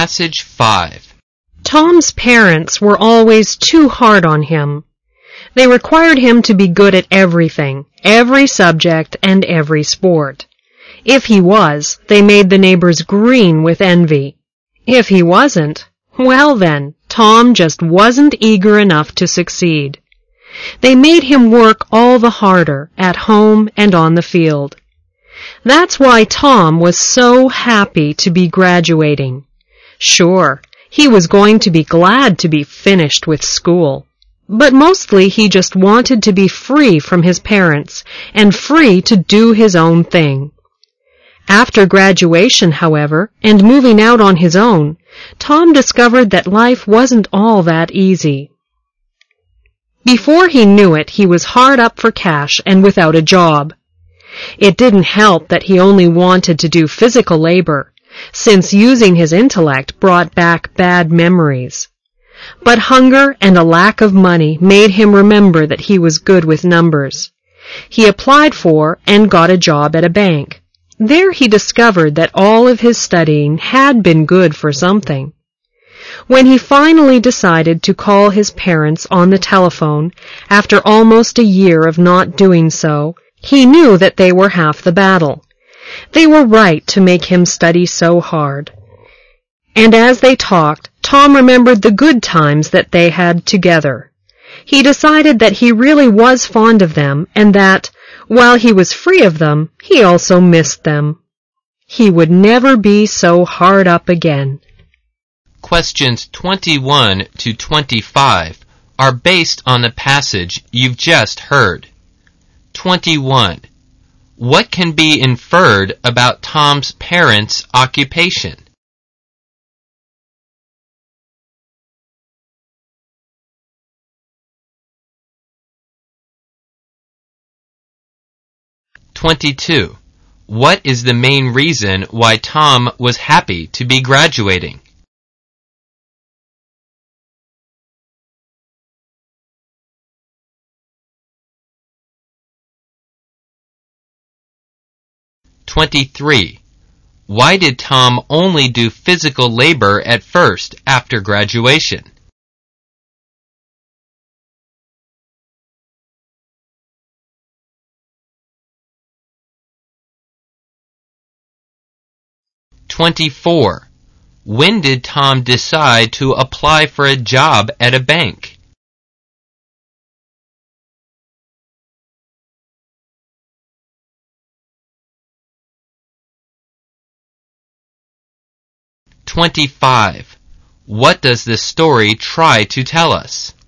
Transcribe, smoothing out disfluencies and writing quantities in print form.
Passage 5. Tom's parents were always too hard on him. They required him to be good at everything, every subject, and every sport. If he was, they made the neighbors green with envy. If he wasn't, well then, Tom just wasn't eager enough to succeed. They made him work all the harder, at home and on the field. That's why Tom was so happy to be graduating. Sure, he was going to be glad to be finished with school. But mostly he just wanted to be free from his parents and free to do his own thing. After graduation, however, and moving out on his own, Tom discovered that life wasn't all that easy. Before he knew it, he was hard up for cash and without a job. It didn't help that he only wanted to do physical labor, since using his intellect brought back bad memories. But hunger and a lack of money made him remember that he was good with numbers. He applied for and got a job at a bank. There he discovered that all of his studying had been good for something. When he finally decided to call his parents on the telephone, after almost a year of not doing so, he knew that they were half the battle. They were right to make him study so hard. And as they talked, Tom remembered the good times that they had together. He decided that he really was fond of them and that, while he was free of them, he also missed them. He would never be so hard up again. Questions 21 to 25 are based on the passage you've just heard. 21. What can be inferred about Tom's parents' occupation? 22. What is the main reason why Tom was happy to be graduating? 23. Why did Tom only do physical labor at first after graduation? 24. When did Tom decide to apply for a job at a bank? 25. What does this story try to tell us?